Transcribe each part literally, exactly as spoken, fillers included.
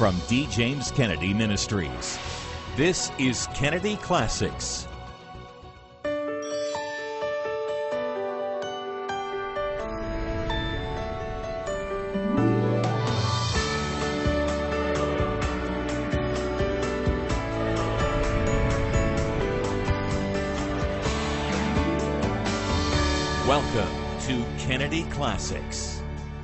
from D. James Kennedy Ministries. This is Kennedy Classics. Welcome to Kennedy Classics.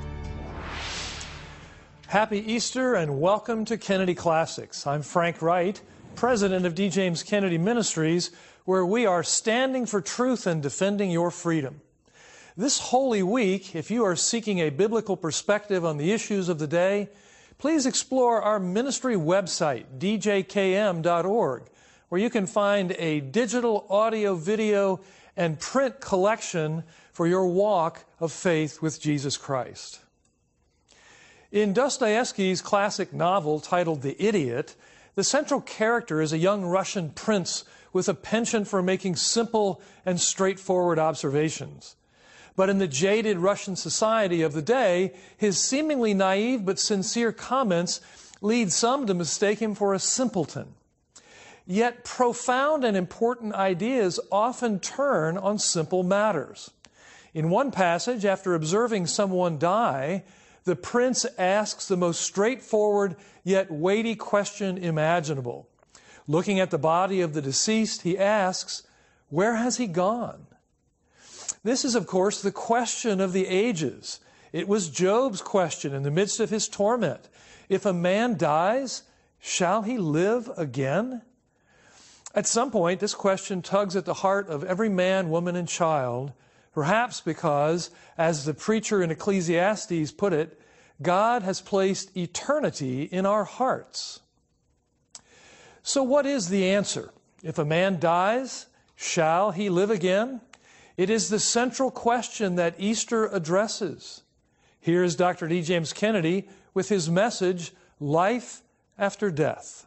Happy Easter and welcome to Kennedy Classics. I'm Frank Wright, president of D. James Kennedy Ministries, where we are standing for truth and defending your freedom. This Holy Week, if you are seeking a biblical perspective on the issues of the day, please explore our ministry website, d j k m dot org, where you can find a digital, audio, video, and print collection for your walk of faith with Jesus Christ. In Dostoevsky's classic novel titled The Idiot, the central character is a young Russian prince with a penchant for making simple and straightforward observations. But in the jaded Russian society of the day, his seemingly naive but sincere comments lead some to mistake him for a simpleton. Yet profound and important ideas often turn on simple matters. In one passage, after observing someone die, the prince asks the most straightforward yet weighty question imaginable. Looking at the body of the deceased, he asks, "Where has he gone?" This is, of course, the question of the ages. It was Job's question in the midst of his torment. If a man dies, shall he live again? At some point, this question tugs at the heart of every man, woman, and child, perhaps because, as the preacher in Ecclesiastes put it, God has placed eternity in our hearts. So what is the answer? If a man dies, shall he live again? It is the central question that Easter addresses. Here is Doctor D. James Kennedy with his message, Life After Death.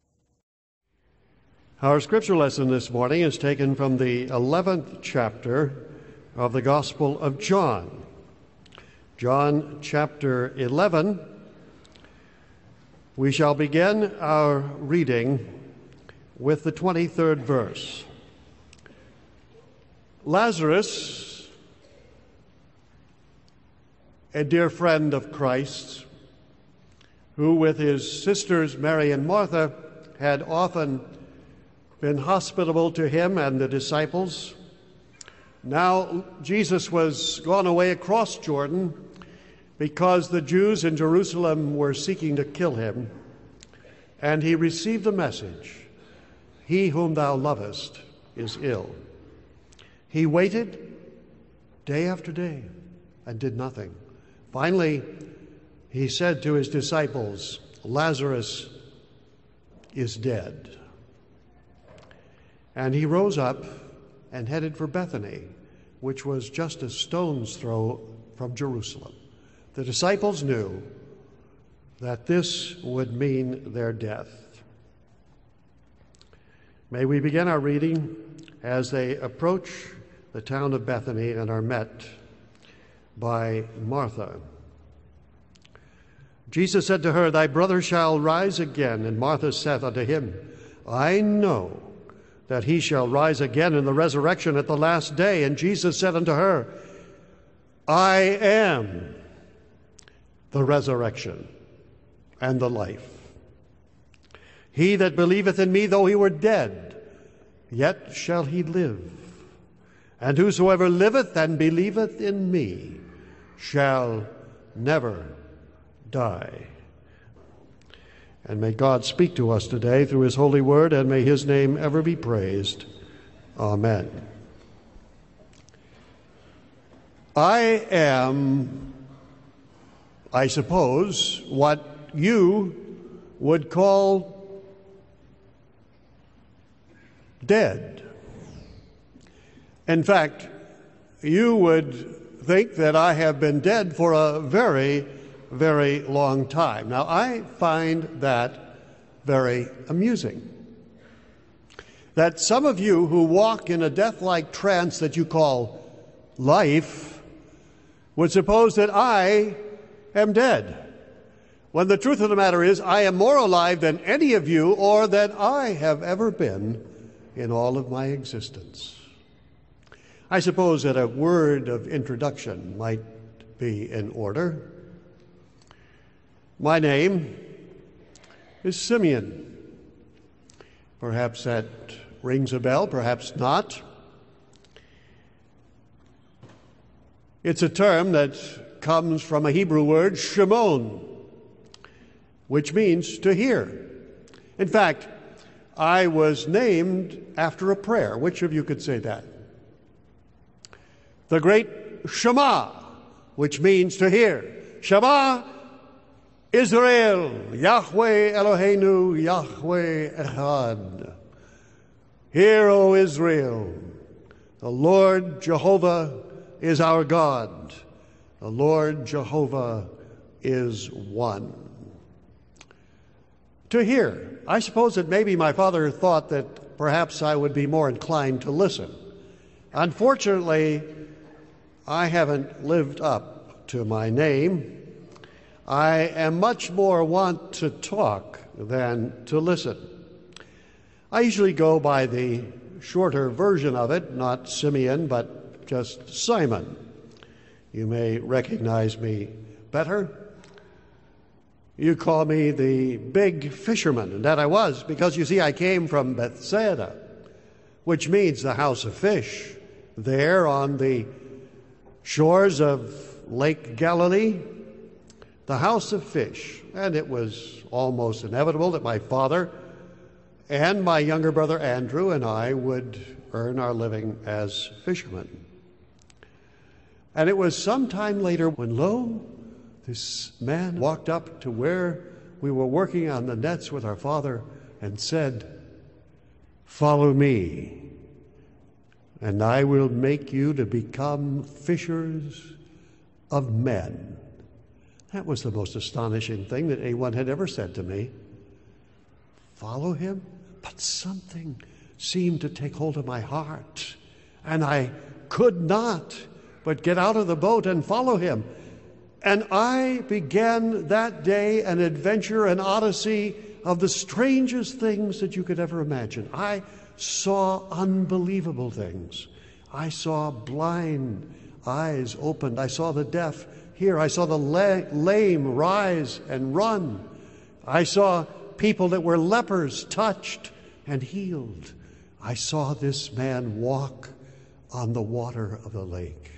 Our scripture lesson this morning is taken from the eleventh chapter of the Gospel of John. John chapter eleven. We shall begin our reading with the twenty-third verse. Lazarus, a dear friend of Christ's, who with his sisters Mary and Martha had often been hospitable to him and the disciples. Now Jesus was gone away across Jordan because the Jews in Jerusalem were seeking to kill him, and he received a message, "He whom thou lovest is ill." He waited day after day and did nothing. Finally, he said to his disciples, "Lazarus is dead." And he rose up and headed for Bethany, which was just a stone's throw from Jerusalem. The disciples knew that this would mean their death. May we begin our reading as they approach the town of Bethany and are met by Martha. Jesus said to her, "Thy brother shall rise again." And Martha said unto him, "I know that he shall rise again in the resurrection at the last day." And Jesus said unto her, "I am the resurrection and the life. He that believeth in me, though he were dead, yet shall he live. And whosoever liveth and believeth in me shall never die." And may God speak to us today through his holy word, and may his name ever be praised. Amen. I am, I suppose, what you would call dead. In fact, you would think that I have been dead for a very, very long time. Now, I find that very amusing. That some of you who walk in a death-like trance that you call life would suppose that I am dead. when the truth of the matter is I am more alive than any of you or than I have ever been in all of my existence. I suppose that a word of introduction might be in order. My name is Simeon. Perhaps that rings a bell, perhaps not. It's a term that comes from a Hebrew word, Shimon, which means to hear. In fact, I was named after a prayer. Which of you could say that? The great Shema, which means to hear. Shema Israel, Yahweh Eloheinu, Yahweh Echad. Hear, O Israel, the Lord Jehovah is our God. The Lord Jehovah is one. To hear. I suppose that maybe my father thought that perhaps I would be more inclined to listen. Unfortunately, I haven't lived up to my name. I am much more wont to talk than to listen. I usually go by the shorter version of it, not Simeon, but just Simon. You may recognize me better. You call me the big fisherman, and that I was, because you see, I came from Bethsaida, which means the house of fish, there on the shores of Lake Galilee, the house of fish. And it was almost inevitable that my father and my younger brother Andrew and I would earn our living as fishermen. And it was some time later when, lo, this man walked up to where we were working on the nets with our father and said, "Follow me, and I will make you to become fishers of men." That was the most astonishing thing that anyone had ever said to me. Follow him? But something seemed to take hold of my heart, and I could not but get out of the boat and follow him. And I began that day an adventure, an odyssey of the strangest things that you could ever imagine. I saw unbelievable things. I saw blind eyes opened. I saw the deaf hear. I saw the lame rise and run. I saw people that were lepers touched and healed. I saw this man walk on the water of the lake.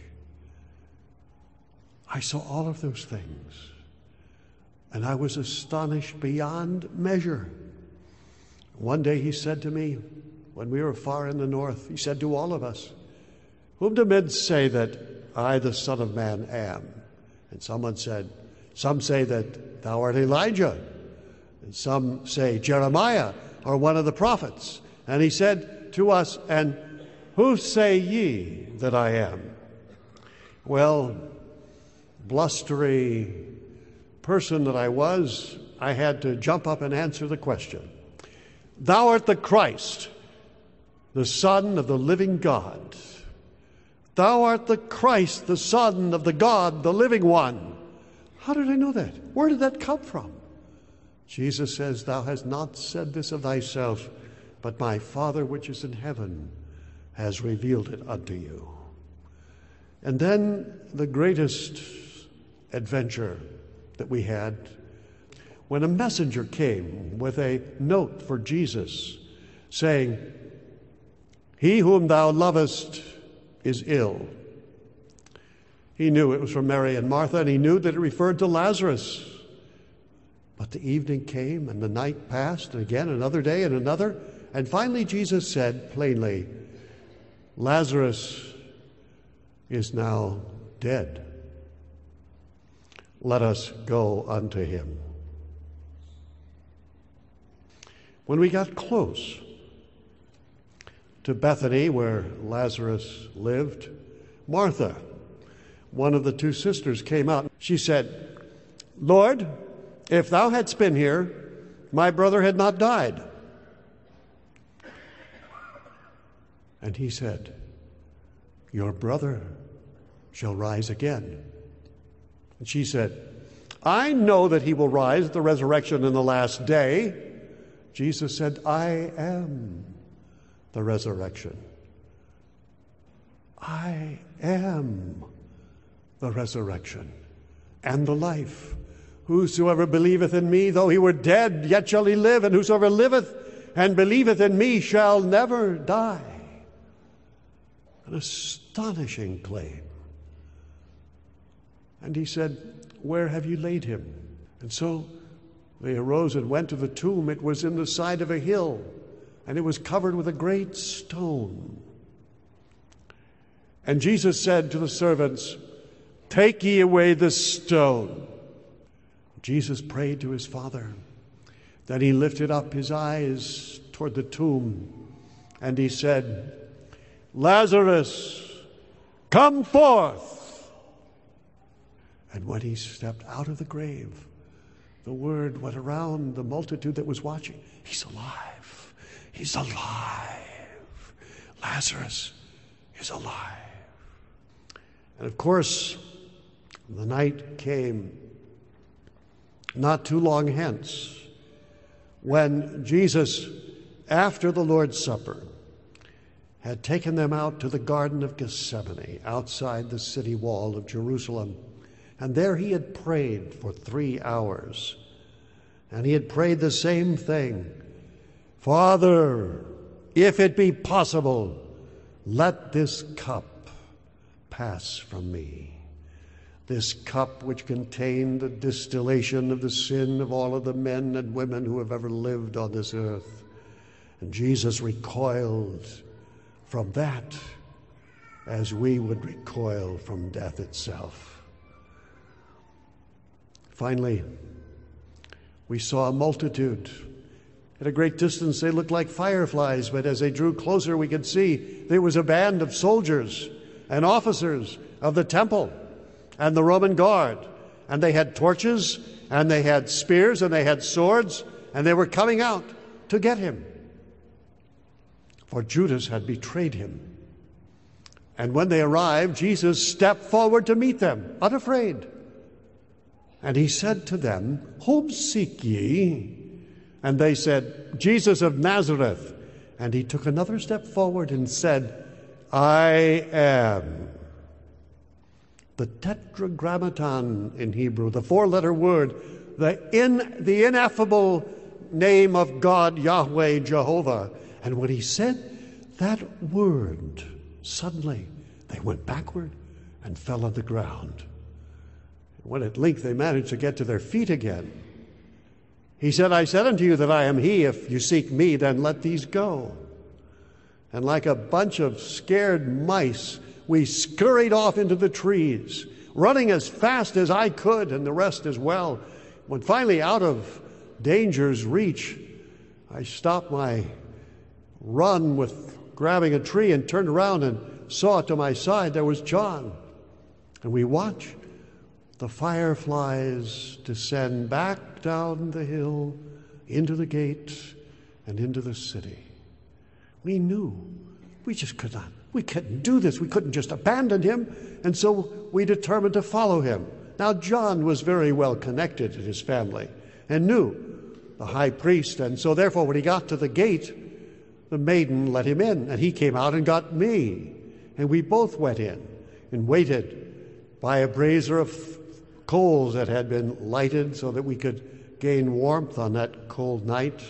I saw all of those things, and I was astonished beyond measure. One day he said to me, when we were far in the north, he said to all of us, "Whom do men say that I, the Son of Man, am?" And someone said, "Some say that thou art Elijah, and some say Jeremiah or one of the prophets." And he said to us, "And who say ye that I am?" Well, blustery person that I was, I had to jump up and answer the question. "Thou art the Christ, the Son of the living God. Thou art the Christ, the Son of the God, the living one." How did I know that? Where did that come from? Jesus says, "Thou hast not said this of thyself, but my Father which is in heaven has revealed it unto you." And then the greatest adventure that we had, when a messenger came with a note for Jesus saying, "He whom thou lovest is ill." He knew it was from Mary and Martha, and he knew that it referred to Lazarus. But the evening came, and the night passed, and again another day and another, and finally Jesus said plainly, "Lazarus is now dead. Let us go unto him." When we got close to Bethany, where Lazarus lived, Martha, one of the two sisters, came out. She said, "Lord, if thou hadst been here, my brother had not died." And he said, "Your brother shall rise again." And she said, I know that he will rise at the resurrection in the last day. Jesus said, I am the resurrection. I am the resurrection and the life. Whosoever believeth in me, though he were dead, yet shall he live, and whosoever liveth and believeth in me shall never die. An astonishing claim. And he said, where have you laid him? And so they arose and went to the tomb. It was in the side of a hill, and it was covered with a great stone. And Jesus said to the servants, take ye away this stone. Jesus prayed to his Father. Then he lifted up his eyes toward the tomb, and he said, Lazarus, come forth. And when he stepped out of the grave, the word went around the multitude that was watching, he's alive. He's alive. Lazarus is alive. And of course, the night came not too long hence when Jesus, after the Lord's Supper, had taken them out to the Garden of Gethsemane outside the city wall of Jerusalem. And there he had prayed for three hours. And he had prayed the same thing. Father, if it be possible, let this cup pass from me. This cup which contained the distillation of the sin of all of the men and women who have ever lived on this earth. And Jesus recoiled from that as we would recoil from death itself. Finally, we saw a multitude. At a great distance, they looked like fireflies, but as they drew closer, we could see there was a band of soldiers and officers of the temple and the Roman guard. And they had torches, and they had spears, and they had swords, and they were coming out to get him. For Judas had betrayed him. And when they arrived, Jesus stepped forward to meet them, unafraid. And he said to them, whom seek ye? And they said, Jesus of Nazareth. And he took another step forward and said, I am. The tetragrammaton in Hebrew, the four-letter word, the, in, the ineffable name of God, Yahweh, Jehovah. And when he said that word, suddenly they went backward and fell on the ground. When at length they managed to get to their feet again, he said, I said unto you that I am he. If you seek me, then let these go. And like a bunch of scared mice, we scurried off into the trees, running as fast as I could, and the rest as well. When finally out of danger's reach, I stopped my run with grabbing a tree and turned around and saw to my side there was John. And we watched the fireflies descend back down the hill into the gate and into the city. We knew we just could not, we couldn't do this. We couldn't just abandon him. And so we determined to follow him. Now, John was very well connected to his family and knew the high priest. And so therefore, when he got to the gate, the maiden let him in, and he came out and got me. And we both went in and waited by a brazier of coals that had been lighted so that we could gain warmth on that cold night.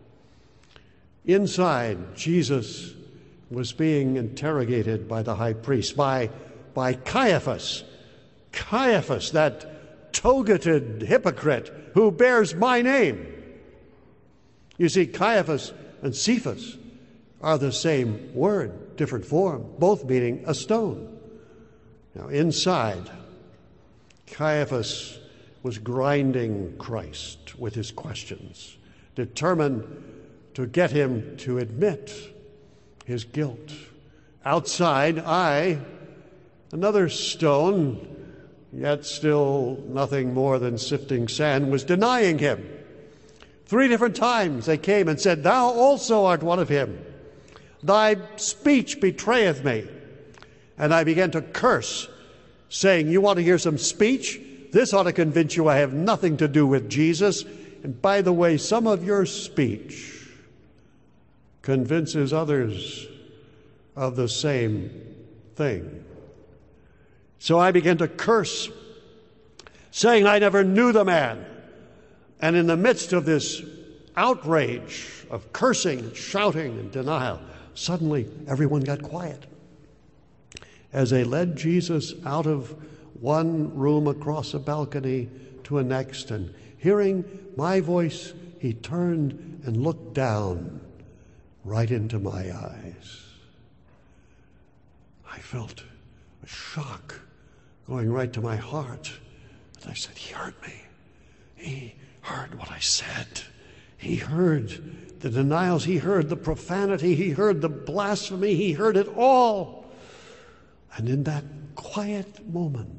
Inside, Jesus was being interrogated by the high priest, by, by Caiaphas. Caiaphas, that togated hypocrite who bears my name. You see, Caiaphas and Cephas are the same word, different form, both meaning a stone. Now, inside, Caiaphas was grinding Christ with his questions, determined to get him to admit his guilt. Outside, I, another stone, yet still nothing more than sifting sand, was denying him. Three different times they came and said, Thou also art one of him. Thy speech betrayeth me. And I began to curse, saying, You want to hear some speech? This ought to convince you I have nothing to do with Jesus. And by the way, some of your speech convinces others of the same thing. So I began to curse, saying I never knew the man. And in the midst of this outrage of cursing and shouting and denial, suddenly everyone got quiet. As they led Jesus out of one room across a balcony to a next, and hearing my voice, he turned and looked down right into my eyes. I felt a shock going right to my heart. And I said, he heard me. He heard what I said. He heard the denials. He heard the profanity. He heard the blasphemy. He heard it all. And in that quiet moment,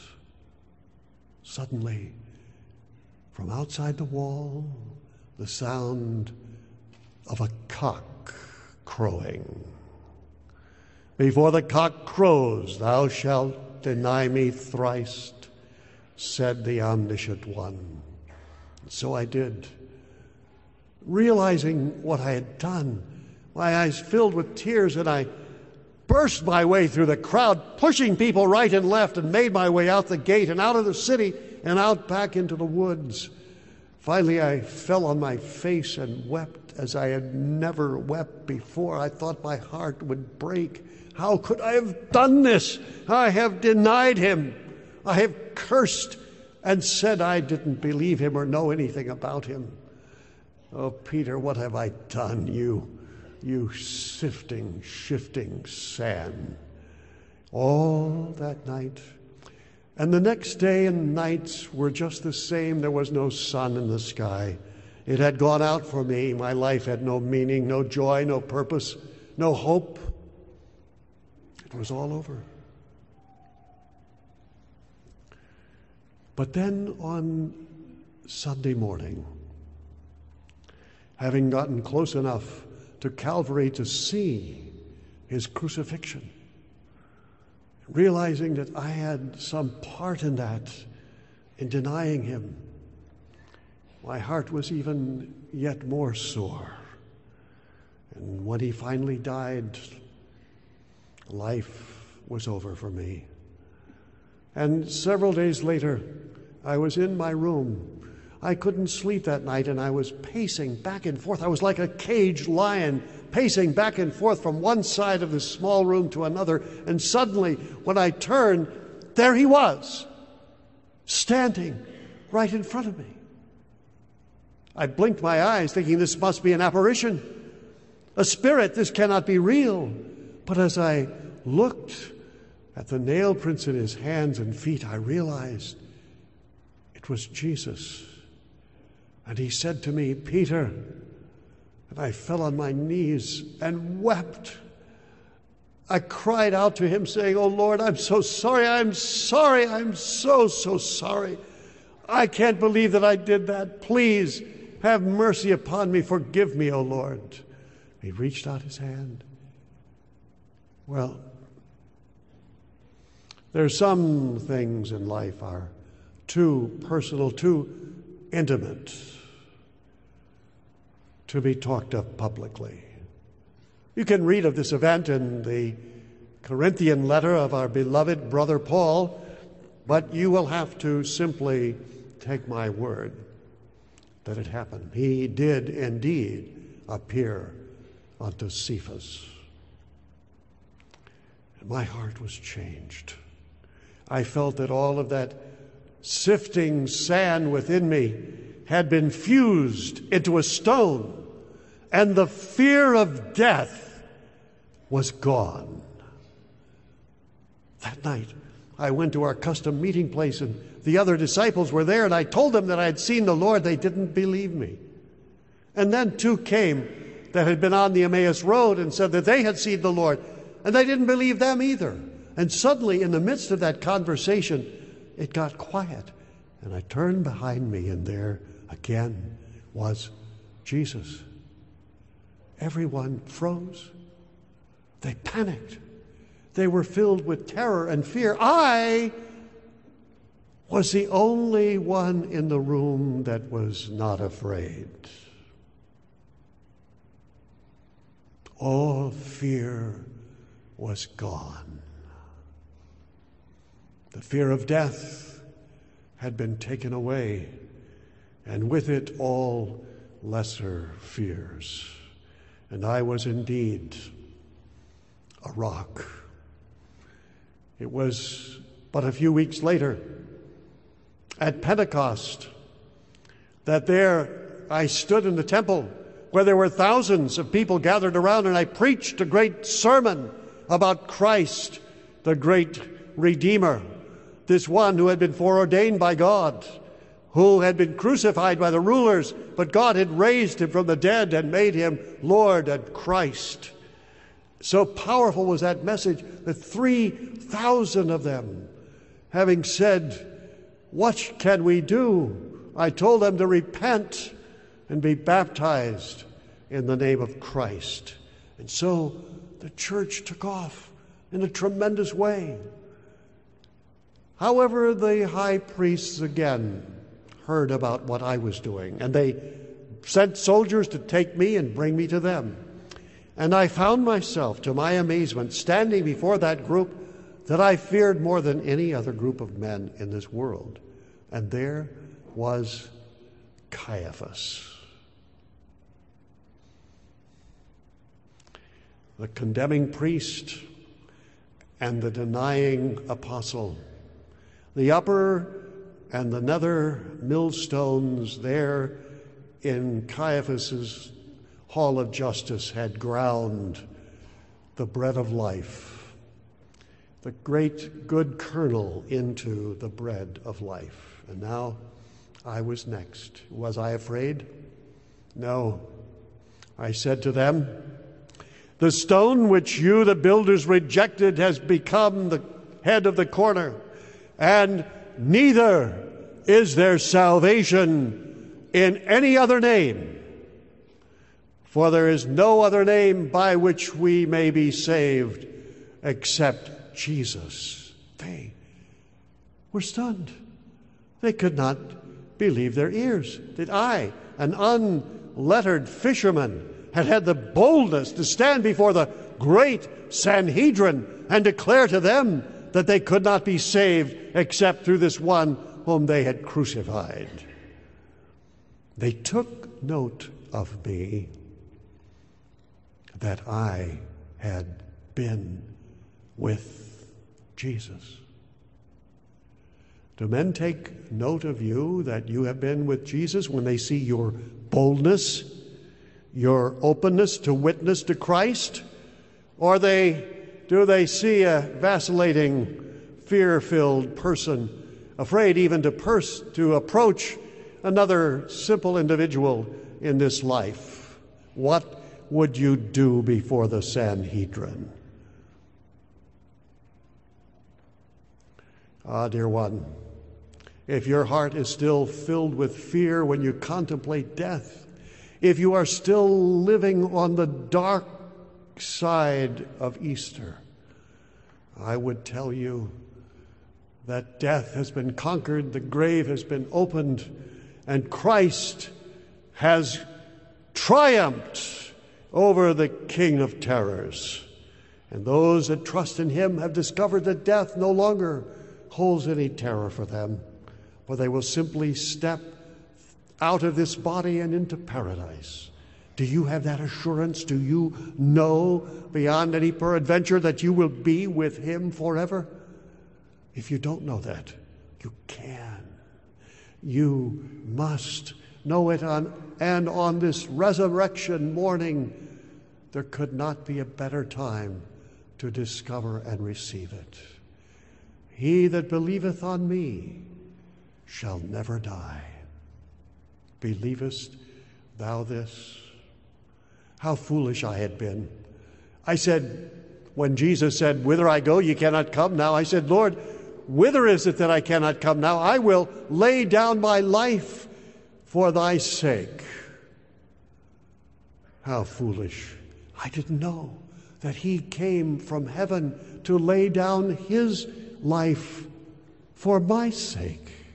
suddenly, from outside the wall, the sound of a cock crowing. Before the cock crows, thou shalt deny me thrice, said the omniscient one. So I did. Realizing what I had done, my eyes filled with tears, and I burst my way through the crowd, pushing people right and left, and made my way out the gate and out of the city and out back into the woods. Finally, I fell on my face and wept as I had never wept before. I thought my heart would break. How could I have done this? I have denied him. I have cursed and said I didn't believe him or know anything about him. Oh, Peter, what have I done, you, you sifting, shifting sand? All that night. And the next day and nights were just the same. There was no sun in the sky. It had gone out for me. My life had no meaning, no joy, no purpose, no hope. It was all over. But then on Sunday morning, having gotten close enough to Calvary to see his crucifixion, realizing that I had some part in that, in denying him, my heart was even yet more sore. And when he finally died, life was over for me. And several days later, I was in my room. I couldn't sleep that night, and I was pacing back and forth. I was like a caged lion, pacing back and forth from one side of the small room to another. And suddenly, when I turned, there he was, standing right in front of me. I blinked my eyes, thinking this must be an apparition, a spirit. This cannot be real. But as I looked at the nail prints in his hands and feet, I realized it was Jesus. And he said to me, Peter, and I fell on my knees and wept. I cried out to him saying, oh Lord, I'm so sorry, I'm sorry, I'm so, so sorry. I can't believe that I did that. Please have mercy upon me. Forgive me, O Lord. He reached out his hand. Well, there's some things in life are too personal, too intimate to be talked of publicly. You can read of this event in the Corinthian letter of our beloved brother Paul, but you will have to simply take my word that it happened. He did indeed appear unto Cephas. And my heart was changed. I felt that all of that sifting sand within me had been fused into a stone, and the fear of death was gone. That night, I went to our custom meeting place, and the other disciples were there, and I told them that I had seen the Lord. They didn't believe me. And then two came that had been on the Emmaus Road and said that they had seen the Lord, and they didn't believe them either. And suddenly, in the midst of that conversation, it got quiet, and I turned behind me, and there again was Jesus. Everyone froze. They panicked. They were filled with terror and fear. I was the only one in the room that was not afraid. All fear was gone. The fear of death had been taken away, and with it all lesser fears. And I was indeed a rock. It was but a few weeks later, at Pentecost, that there I stood in the temple where there were thousands of people gathered around, and I preached a great sermon about Christ, the great Redeemer, this one who had been foreordained by God, who had been crucified by the rulers, but God had raised him from the dead and made him Lord and Christ. So powerful was that message that three thousand of them, having said, "What can we do?" I told them to repent and be baptized in the name of Christ. And so the church took off in a tremendous way. However, the high priests again heard about what I was doing, and they sent soldiers to take me and bring me to them. And I found myself, to my amazement, standing before that group that I feared more than any other group of men in this world. And there was Caiaphas, the condemning priest and the denying apostle. The upper and the nether millstones there in Caiaphas's hall of justice had ground the bread of life, the great good kernel into the bread of life. And now I was next. Was I afraid? No. I said to them, "The stone which you, the builders, rejected has become the head of the corner, and neither is there salvation in any other name, for there is no other name by which we may be saved except Jesus." They were stunned. They could not believe their ears. That I, an unlettered fisherman, had had the boldness to stand before the great Sanhedrin and declare to them that they could not be saved except through this one whom they had crucified. They took note of me, that I had been with Jesus. Do men take note of you that you have been with Jesus when they see your boldness, your openness to witness to Christ? Or they do they see a vacillating, fear-filled person, afraid even to, pers- to approach another simple individual in this life? What would you do before the Sanhedrin? Ah, dear one, if your heart is still filled with fear when you contemplate death, if you are still living on the dark side of Easter, I would tell you that death has been conquered, the grave has been opened, and Christ has triumphed over the king of terrors. And those that trust in him have discovered that death no longer holds any terror for them, for they will simply step out of this body and into paradise. Do you have that assurance? Do you know beyond any peradventure that you will be with him forever? If you don't know that, you can. You must know it on, and on this resurrection morning, there could not be a better time to discover and receive it. He that believeth on me shall never die. Believest thou this? How foolish I had been. I said, when Jesus said, "Whither I go, ye cannot come now," I said, "Lord, whither is it that I cannot come now? I will lay down my life for thy sake." How foolish. I didn't know that he came from heaven to lay down his life for my sake.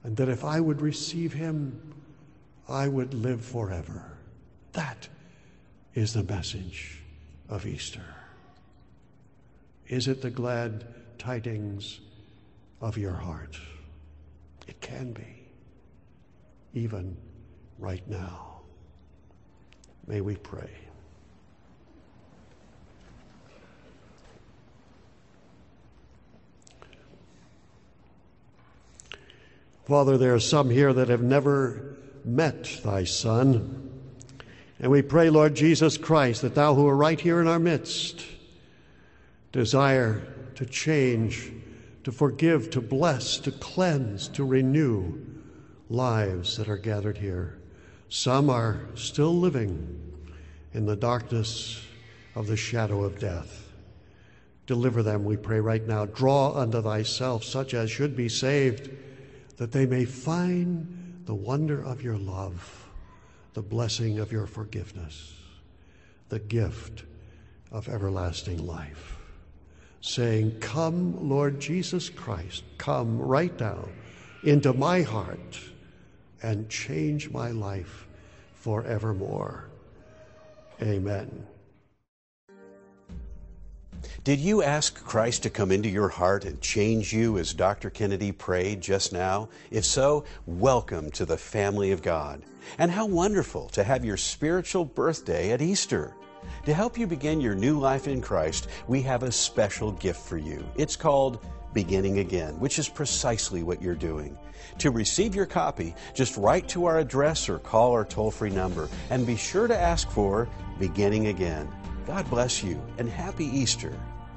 and that if I would receive him, I would live forever. That is the message of Easter. Is it the glad tidings of your heart? It can be, even right now. May we pray. Father, there are some here that have never met thy Son. And we pray, Lord Jesus Christ, that thou who are right here in our midst desire to change, to forgive, to bless, to cleanse, to renew lives that are gathered here. Some are still living in the darkness of the shadow of death. Deliver them, we pray right now. Draw unto thyself such as should be saved, that they may find the wonder of your love, the blessing of your forgiveness, the gift of everlasting life. Saying, come, Lord Jesus Christ, come right now into my heart and change my life forevermore. Amen. Did you ask Christ to come into your heart and change you as Doctor Kennedy prayed just now? If so, welcome to the family of God. And how wonderful to have your spiritual birthday at Easter. To help you begin your new life in Christ, we have a special gift for you. It's called Beginning Again, which is precisely what you're doing. To receive your copy, just write to our address or call our toll-free number, and be sure to ask for Beginning Again. God bless you, and happy Easter.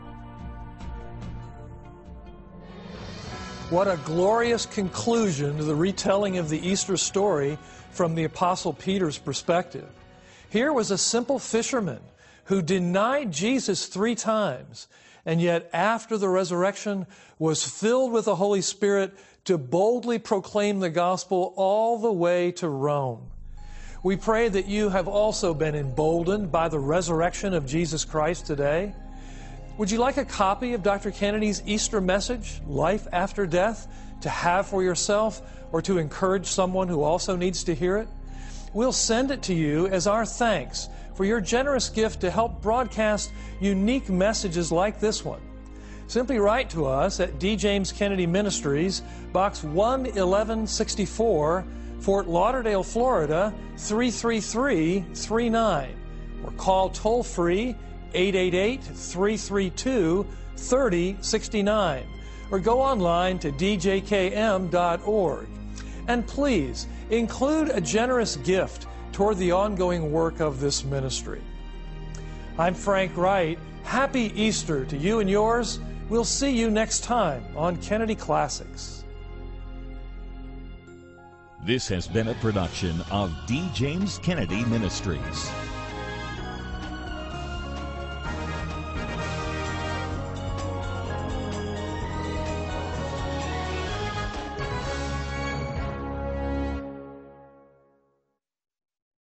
What a glorious conclusion to the retelling of the Easter story from the Apostle Peter's perspective. Here was a simple fisherman who denied Jesus three times, and yet after the resurrection was filled with the Holy Spirit to boldly proclaim the gospel all the way to Rome. We pray that you have also been emboldened by the resurrection of Jesus Christ today. Would you like a copy of Doctor Kennedy's Easter message, Life After Death, to have for yourself or to encourage someone who also needs to hear it? We'll send it to you as our thanks for your generous gift to help broadcast unique messages like this one. Simply write to us at D. James Kennedy Ministries, Box one eleven sixty-four, Fort Lauderdale, Florida, three three three three nine, or call toll-free eight eight eight, three three two, three oh six nine, or go online to d j k m dot org. And please, include a generous gift toward the ongoing work of this ministry. I'm Frank Wright. Happy Easter to you and yours. We'll see you next time on Kennedy Classics. This has been a production of D. James Kennedy Ministries.